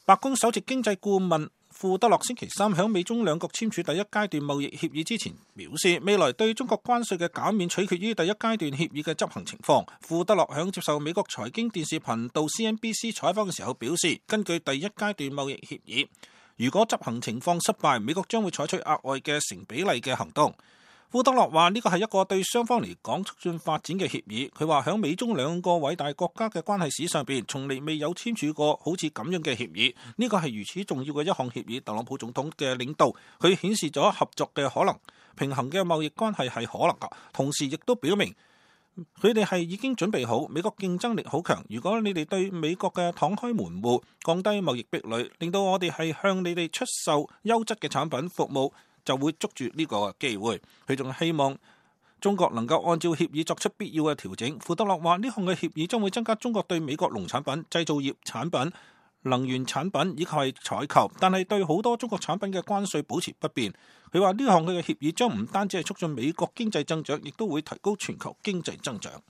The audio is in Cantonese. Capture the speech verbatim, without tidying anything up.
白宮首席經濟顧問庫德洛星期三喺美中兩國簽署第一階段貿易協議之前表示，未來對中國關稅嘅減免取決於第一階段協議嘅執行情況。庫德洛喺接受美國財經電視頻道 C N B C 採訪嘅時候表示，根據第一階段貿易協議，如果執行情況失敗，美國將會採取額外嘅成比例嘅行動。庫德洛話呢個係一個對雙方嚟講促進發展嘅協議。佢話喺美中兩個偉大國家嘅關係史上邊，從嚟未有簽署過好似咁樣嘅協議。呢個係如此重要嘅一項協議。特朗普總統嘅領導，佢顯示咗合作嘅可能，平衡嘅貿易關係係可能噶。同時亦都表明佢哋係已經準備好。美國競爭力好強，如果你哋對美國嘅敞開門戶，降低貿易壁壘，令到我哋係向你哋出售優質嘅產品服務，就會捉住呢個機會。佢仲希望中國能夠按照協議作出必要嘅調整。庫德洛話呢項嘅協議將會增加中國對美國農產品、製造業產品、能源產品以及係採購，但係對好多中國產品嘅關稅保持不變。佢話呢項嘅協議將唔單止係促進美國經濟增長，亦都會提高全球經濟增長。